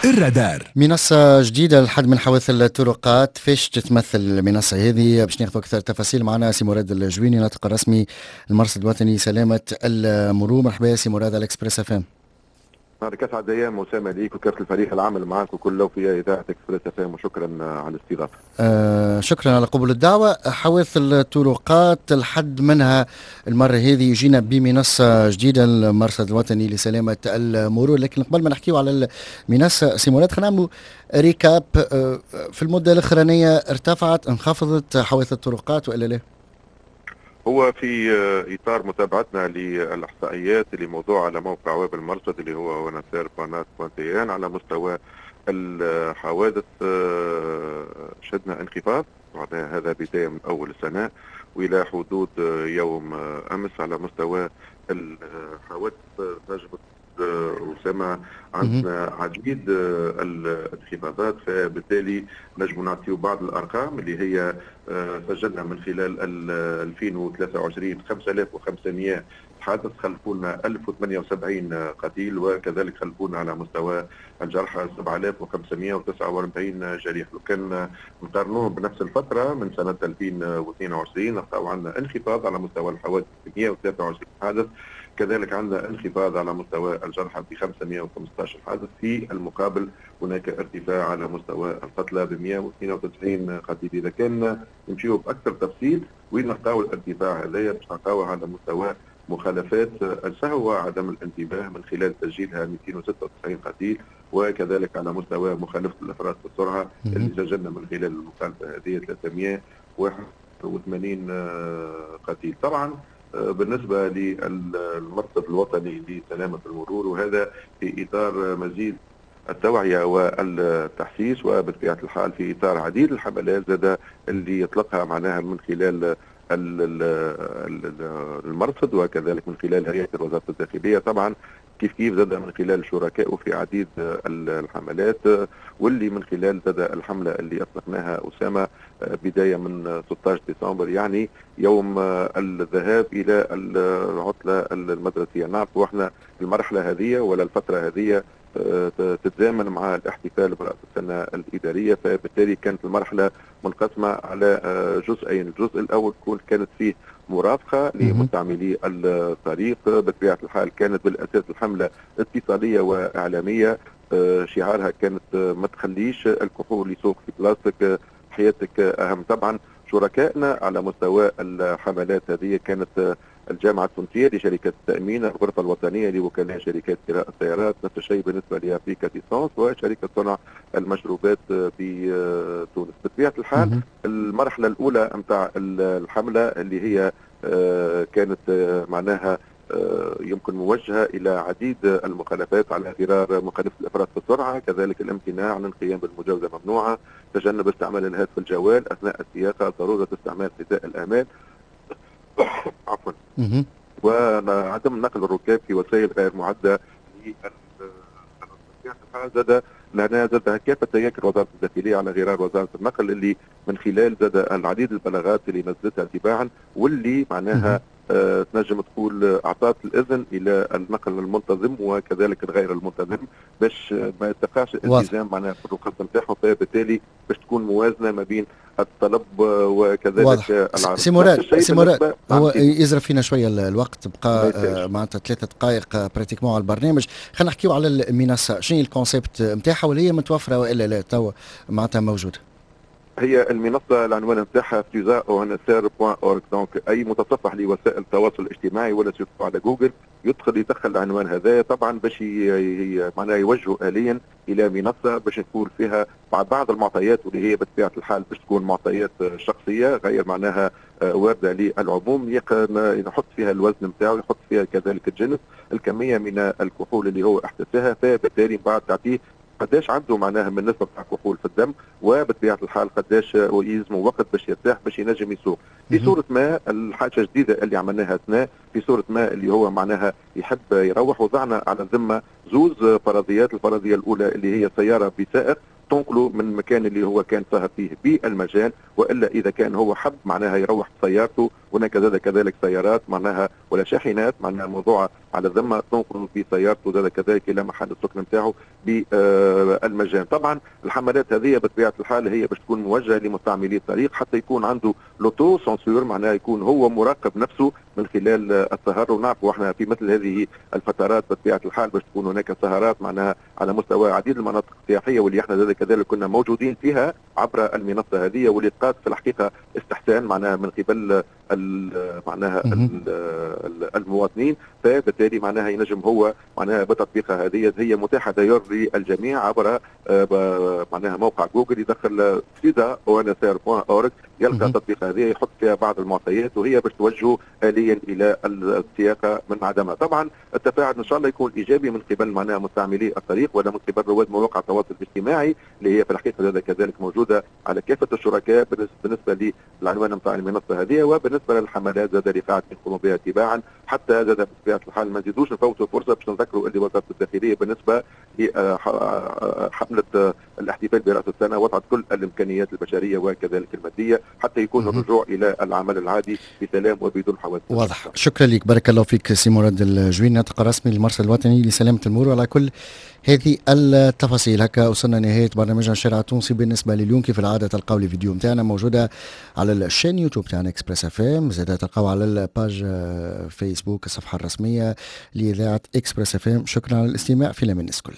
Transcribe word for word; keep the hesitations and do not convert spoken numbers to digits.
الرادار. منصة جديدة لحد من حواث الطرقات، فاش تتمثل المنصة هذه؟ باش ناخذ أكثر تفاصيل معنا سي مراد الجويني، ناطق الرسمي المرصد الوطني سلامة المرور. مرحبا سي مراد على اكسبريس اف ام. نهارك اسعد ايام وسام ليك وكافه الفريق العامل معك وكله في اذاعه اكسبريس اف ام، وشكرا على الاستضافه. آه شكرا على قبول الدعوه. حواث الطرقات الحد منها المره هذه يجينا بمنصه جديده المرصد الوطني لسلامه المرور، لكن قبل ما نحكيو على المنصه سي مراد خلينا نعملوا ريكاب. آه في المده الاخرانيه ارتفعت انخفضت حواث الطرقات والا لا؟ هو في اطار متابعتنا للاحصائيات اللي موضوع على موقع ويب المرصد اللي هو ونسير بانات بوانتيان على مستوى الحوادث، شدنا انخفاض بعد هذا بدايه من اول السنه والى حدود يوم امس على مستوى الحوادث. تجربه أسامة عندنا عديد الانخفاضات، فبالتالي نجم نعطيو بعض الارقام اللي هي سجلنا من خلال ألفين وثلاثة وعشرين خمسة آلاف وخمسمائة حادث، خلفونا ألف وثمانية وسبعين قتيل، وكذلك خلفونا على مستوى الجرحى سبعة آلاف وخمسمائة وتسعة وأربعين جريح. لو كان نقارنوهم بنفس الفتره من سنه ألفين واثنين وعشرين نلقاو عندنا انخفاض على مستوى الحوادث ب مائة وثلاثة وعشرين حادث، كذلك عندنا انخفاض على مستوى الجرحى ب خمسمائة وخمسة عشر حادث. في المقابل هناك ارتفاع على مستوى القتلى ب مائة واثنين وتسعين قتيل. اذا كان نمشيو باكثر تفصيل وين نلقاو الارتفاع هذايا، باش نلقاوه على مستوى مخالفات السهو وعدم الانتباه من خلال تسجيلها مئتين وستة وتسعين قتيل، وكذلك على مستوى مخالفه الافراد بالسرعه اللي سجلنا من خلال المخالفه هذه ثلاثمائة وواحد وثمانين قتيل. طبعا بالنسبه للمرصد الوطني لسلامه المرور، وهذا في اطار مزيد التوعيه والتحسيس، وبطبيعه الحال في اطار عديد الحملات زاد اللي يطلقها معناها من خلال المرصد وكذلك من خلال هيئه الوزاره الداخليه، طبعا كيف كيف زاد من خلال شركائه في عديد الحملات، واللي من خلال زاد الحمله اللي اطلقناها اسامه بدايه من ستة عشر ديسمبر، يعني يوم الذهاب الى العطله المدرسيه. نعرف واحنا المرحله هذه ولا الفتره هذه تتزامن مع الاحتفال براس السنه الاداريه، فبالتالي كانت المرحله منقسمه على جزئين. الجزء الاول كانت فيه مرافقه لمستعملي الطريق، بطبيعه الحال كانت بالاساس الحمله اتصاليه واعلاميه، شعارها كانت ما تخليش الكحول يسوق في بلاستيك، حياتك اهم. طبعا شركائنا على مستوى الحملات هذه كانت الجامعة التونسية لشركة التأمين، الغرفة الوطنية لوكلاء شركات كراء السيارات، نفس الشيء بالنسبة لأفريكا ديسانس وشركة صنع المشروبات بتونس. بطبيعة الحال المرحلة الأولى متاع الحملة اللي هي كانت معناها يمكن موجهة إلى عديد المخالفات على غرار مخالفة الإفراط في السرعة، كذلك الامتناع عن القيام بالمجاوزة ممنوعة، تجنب استعمال الهاتف الجوال أثناء السياقة، ضرورة استعمال حذاء الأمان عفوا، وعدم نقل الركاب في وسائل غير معدة زاد لنا زاد كافة هياكل وزارة الداخلية على غرار وزارة النقل، اللي من خلال زاد العديد البلاغات اللي نزلتها تباعا، واللي معناها آه تنجم تقول اعطت الاذن الى النقل المنتظم وكذلك الغير المنتظم، باش ما يتقاش الالتزام معناها في الرخص نتاعهم، فبالتالي باش تكون موازنه ما بين الطلب وكذلك العرض. سي مراد سي مراد هو يزرف فينا شويه الوقت، بقى آه معناتها ثلاثه دقائق براتيكمون على البرنامج. خلينا نحكيو على المنصه، شنو الكونسيبت نتاعها ولا هي متوفره والا لا توا معناتها موجوده؟ هي المنصة العنوان نتاعها فيزا او نسير بوان اورغ، دونك اي متصفح لوسائل التواصل الاجتماعي ولا سيرتو على جوجل يدخل يدخل العنوان هذا، طبعا باش معناها يوجهوا اليا الى منصه باش نقول فيها بعض المعطيات واللي هي بطبيعه الحال باش تكون معطيات شخصيه غير معناها وارده للعموم، يحط فيها الوزن نتاعو، يحط فيها كذلك الجنس، الكميه من الكحول اللي هو احدثها، فبالتالي بعد تعطيه قداش عنده معناها من نسبه تاع كحول في الدم، وبطبيعه الحال قداش يلزموا وقت باش يرتاح باش ينجم يسوق. في صوره ما الحاجه الجديده اللي عملناها اثناء في صوره ما اللي هو معناها يحب يروح، وضعنا على الذمه زوز فرضيات. الفرضيه الاولى اللي هي سياره بسائق تنقله من المكان اللي هو كان سهر فيه بالمجان، والا اذا كان هو حب معناها يروح بسيارته، هناك زاد كذلك سيارات معناها ولا شاحنات معناها موضوع على ذمه تنقل في سيارته زاد كذلك الى محل السكن نتاعو بالمجان. طبعا الحملات هذه بطبيعه الحال هي باش تكون موجهه لمستعملي الطريق حتى يكون عنده لوتو سونسور، معناها يكون هو مراقب نفسه من خلال السهر. ونعرفوا احنا في مثل هذه الفترات بطبيعه الحال باش تكون هناك سهرات معناها على مستوى عديد المناطق السياحيه واللي احنا زاد كذلك كنا موجودين فيها عبر المنصه هذه، واللي لقات في الحقيقه استحسان معناها من قبل معناها المواطنين. فبالتالي معناها ينجم هو معناها بالتطبيقه هذه هي متاحه داير للجميع عبر معناها موقع جوجل، يدخل سيدا او ان اس ار بوان اورج يلقى التطبيق هذه يحط فيها بعض المعطيات وهي باش توجهه اليا الى السياقه من عدمها. طبعا التفاعل ان شاء الله يكون ايجابي من قبل معناها مستعملي الطريق ولا من قبل رواد مواقع التواصل الاجتماعي اللي هي في الحقيقه كذلك موجوده على كافه الشركاء بالنسبه للعنوان نتاع المنصه هذه، وبالنسبه للحملات زاد اللي قاعد يقوموا بها تباعا حتى زاد بطبيعه الحال ما نزيدوش نفوتوا فرصه باش نذكروا اللي وزاره الداخليه بالنسبه لحمله الاحتفال براس السنه وضعت كل الامكانيات البشريه وكذلك الماديه حتى يكون الرجوع الى العمل العادي بسلام وبدون حوادث. واضح. شكرا لك، بارك الله فيك سي مراد الجويني، ناطق الرسمي للمرصد الوطني لسلامه المرور، على كل هذه التفاصيل. هكا وصلنا نهايه برنامجنا الشارع التونسي بالنسبه لليوم. كيف العاده تلقاو الفيديو نتاعنا موجوده على الشين يوتيوب تاعنا اكسبريس اف ام، زاد تلقاو على الباج فيسبوك الصفحه الرسميه لاذاعه اكسبريس اف ام. شكرا على الاستماع، في الامان الكل.